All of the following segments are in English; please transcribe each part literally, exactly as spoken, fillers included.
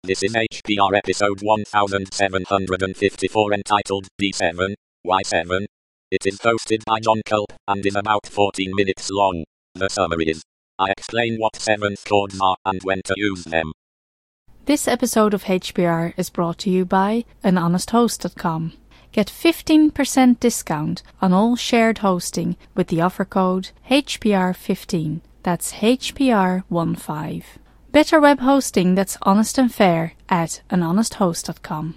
This is H P R episode one thousand seven hundred fifty-four entitled D seven, Y seven. It is hosted by John Culp and is about fourteen minutes long. The summary is: I explain what seventh chords are and when to use them. This episode of H P R is brought to you by an honest host dot com. Get fifteen percent discount on all shared hosting with the offer code H P R fifteen. That's H P R fifteen. Better web hosting that's honest and fair at an honest host dot com.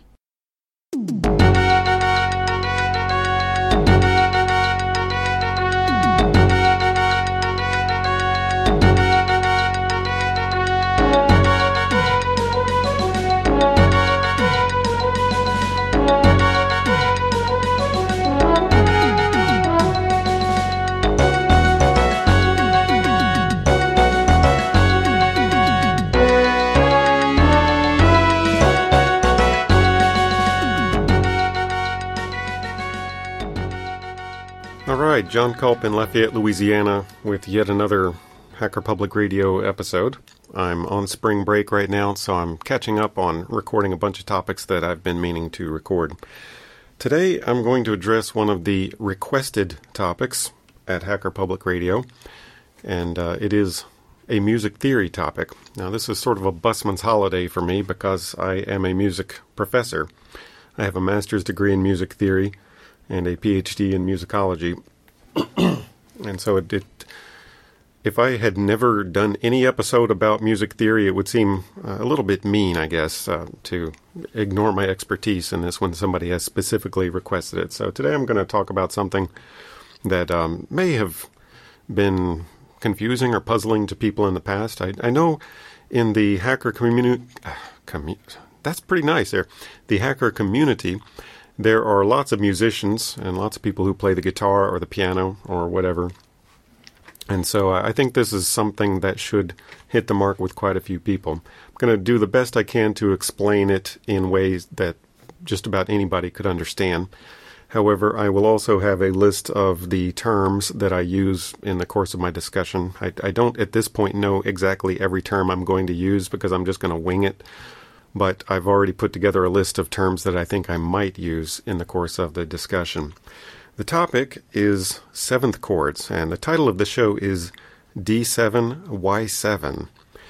Alright, John Culp in Lafayette, Louisiana with yet another Hacker Public Radio episode. I'm on spring break right now, so I'm catching up on recording a bunch of topics that I've been meaning to record. Today I'm going to address one of the requested topics at Hacker Public Radio, and uh, it is a music theory topic. Now this is sort of a busman's holiday for me because I am a music professor. I have a master's degree in music theory and a P H D in musicology. And so it, it, if I had never done any episode about music theory, it would seem uh, a little bit mean, I guess, uh, to ignore my expertise in this when somebody has specifically requested it. So today I'm going to talk about something that um, may have been confusing or puzzling to people in the past. I, I know in the hacker community, uh, commu- that's pretty nice there, the hacker community, there are lots of musicians and lots of people who play the guitar or the piano or whatever. And so I think this is something that should hit the mark with quite a few people. I'm going to do the best I can to explain it in ways that just about anybody could understand. However, I will also have a list of the terms that I use in the course of my discussion. I, I don't at this point know exactly every term I'm going to use because I'm just going to wing it. But I've already put together a list of terms that I think I might use in the course of the discussion. The topic is seventh chords, and the title of the show is D seven, Y seven.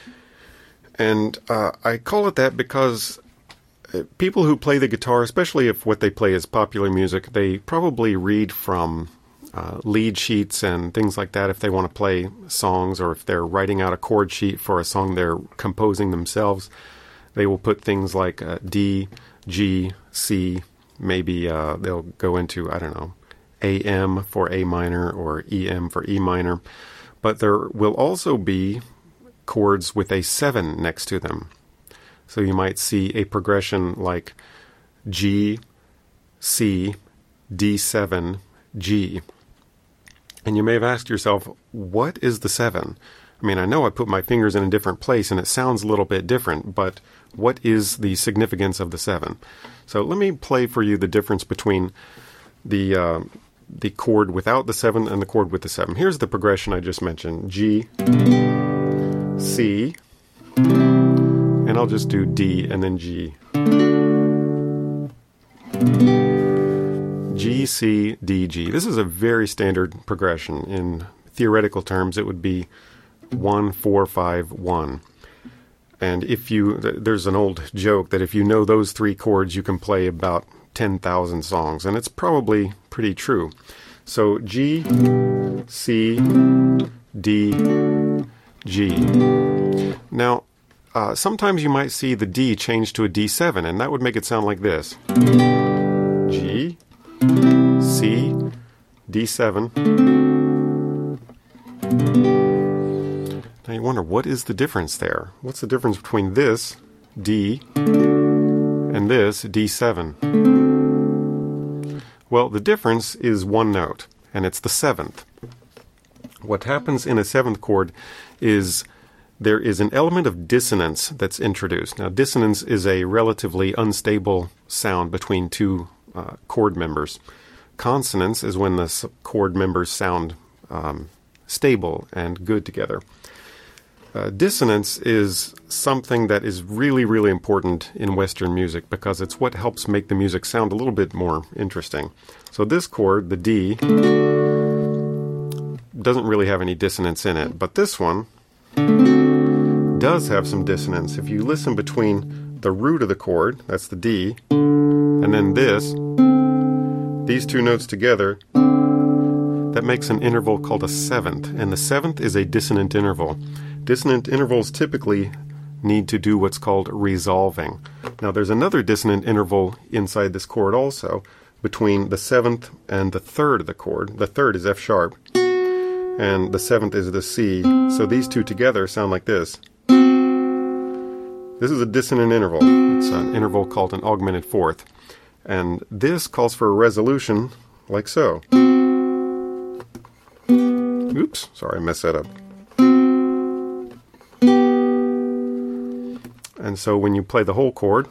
And uh, I call it that because people who play the guitar, especially if what they play is popular music, they probably read from uh, lead sheets and things like that if they want to play songs, or if they're writing out a chord sheet for a song they're composing themselves. They will put things like uh, D, G, C, maybe uh, they'll go into, I don't know, A M for A minor or E M for E minor. But there will also be chords with a seven next to them. So you might see a progression like G, C, D seven, G. And you may have asked yourself, what is the seven? I mean, I know I put my fingers in a different place and it sounds a little bit different, but what is the significance of the seven? So let me play for you the difference between the uh, the chord without the seven and the chord with the seven. Here's the progression I just mentioned. G, C, and I'll just do D and then G. G, C, D, G. This is a very standard progression. In theoretical terms, it would be one, four, five, one. And if you, there's an old joke that if you know those three chords, you can play about ten thousand songs. And it's probably pretty true. So G, C, D, G. Now, uh, sometimes you might see the D change to a D seven, and that would make it sound like this. G, C, D seven. Now you wonder, what is the difference there? What's the difference between this, D, and this, D seven? Well, the difference is one note, and it's the seventh. What happens in a seventh chord is there is an element of dissonance that's introduced. Now, dissonance is a relatively unstable sound between two uh, chord members. Consonance is when the chord members sound um, stable and good together. Uh, dissonance is something that is really, really important in Western music because it's what helps make the music sound a little bit more interesting. So this chord, the D, doesn't really have any dissonance in it, but this one does have some dissonance. If you listen between the root of the chord, that's the D, and then this, these two notes together, that makes an interval called a seventh, and the seventh is a dissonant interval. Dissonant intervals typically need to do what's called resolving. Now there's another dissonant interval inside this chord also, between the seventh and the third of the chord. The third is F sharp, and the seventh is the C, so these two together sound like this. This is a dissonant interval. It's an interval called an augmented fourth, and this calls for a resolution like so. Oops, sorry, I messed that up. And so when you play the whole chord,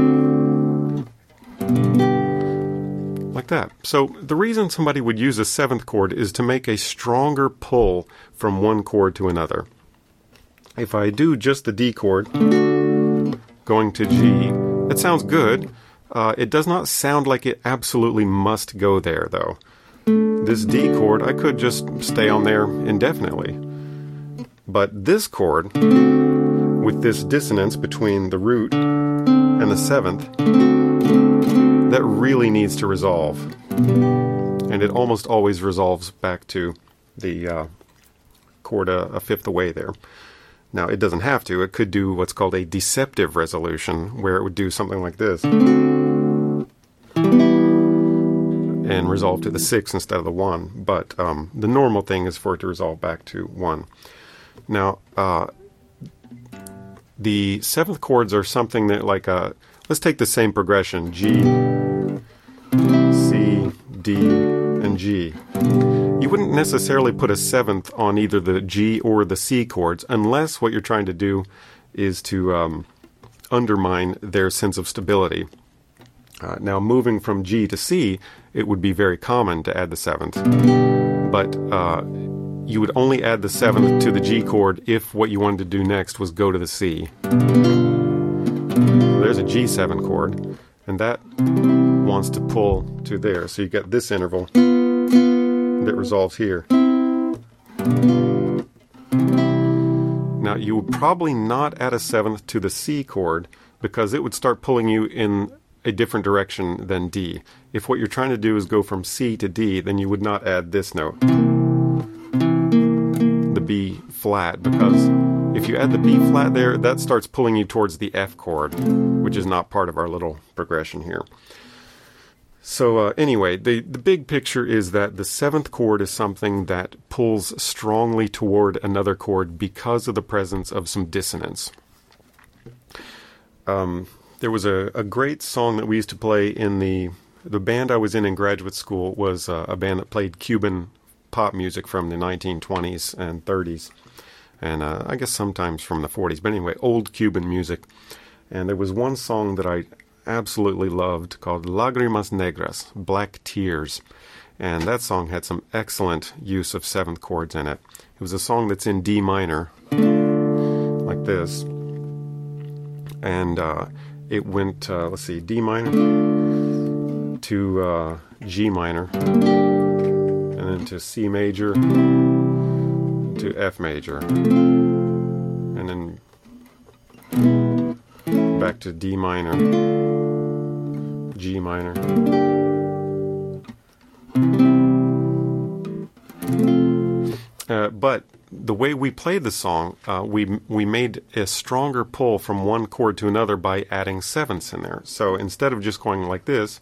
like that. So the reason somebody would use a seventh chord is to make a stronger pull from one chord to another. If I do just the D chord, going to G, it sounds good. Uh, it does not sound like it absolutely must go there, though. This D chord, I could just stay on there indefinitely. But this chord, with this dissonance between the root and the seventh, that really needs to resolve. And it almost always resolves back to the uh, chord a, a fifth away there. Now, it doesn't have to. It could do what's called a deceptive resolution, where it would do something like this. And resolve to the six instead of the one. But um, the normal thing is for it to resolve back to one. Now, uh, the seventh chords are something that, like, uh, let's take the same progression. G, C, D, and G. You wouldn't necessarily put a seventh on either the G or the C chords unless what you're trying to do is to um, undermine their sense of stability. Uh, now, moving from G to C, it would be very common to add the seventh. But uh, you would only add the seventh to the G chord if what you wanted to do next was go to the C. There's a G seven chord, and that wants to pull to there. So you get this interval that resolves here. Now, you would probably not add a seventh to the C chord because it would start pulling you in a different direction than D. If what you're trying to do is go from C to D, then you would not add this note, the B flat, because if you add the B flat there, that starts pulling you towards the F chord, which is not part of our little progression here. So uh, anyway, the, the big picture is that the seventh chord is something that pulls strongly toward another chord because of the presence of some dissonance. Um, there was a, a great song that we used to play in the the band I was in in graduate school was uh, a band that played Cuban pop music from the nineteen twenties and thirties, and uh, I guess sometimes from the forties, but anyway, old Cuban music. And there was one song that I absolutely loved called Lágrimas Negras, Black Tears, and that song had some excellent use of seventh chords in it. It was a song that's in D minor, like this, and uh, it went, uh, let's see, D minor to uh, G minor, and then to C major, to F major, and then back to D minor, G minor. Uh, but the way we played the song, uh, we we made a stronger pull from one chord to another by adding sevenths in there. So instead of just going like this,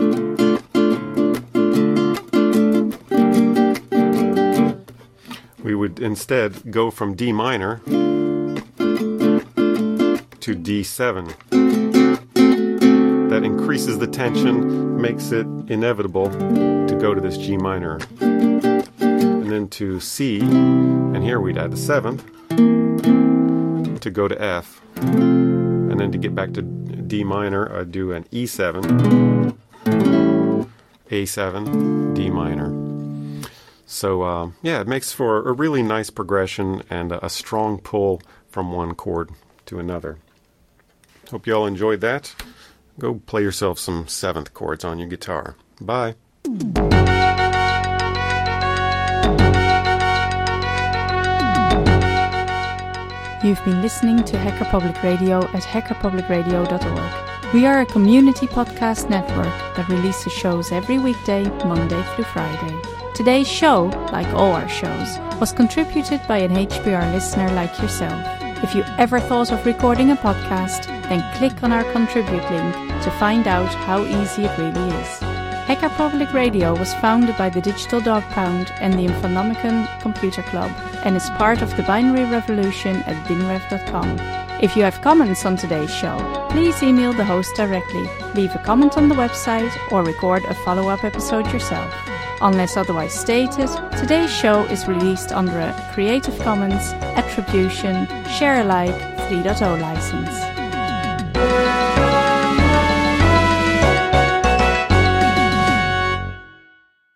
we would instead go from D minor to D seven. That increases the tension, makes it inevitable to go to this G minor. And then to C, and here we'd add the seventh, to go to F. And then to get back to D minor, I'd do an E seven, A seven, D minor. So, uh, yeah, it makes for a really nice progression and a strong pull from one chord to another. Hope you all enjoyed that. Go play yourself some seventh chords on your guitar. Bye. You've been listening to Hacker Public Radio at hacker public radio dot org. We are a community podcast network that releases shows every weekday, Monday through Friday. Today's show, like all our shows, was contributed by an H P R listener like yourself. If you ever thought of recording a podcast, then click on our contribute link to find out how easy it really is. Hacker Public Radio was founded by the Digital Dog Pound and the Infonomicon Computer Club and is part of the binary revolution at binrev dot com. If you have comments on today's show, please email the host directly, leave a comment on the website, or record a follow-up episode yourself. Unless otherwise stated, today's show is released under a Creative Commons Attribution Share Alike three point oh license.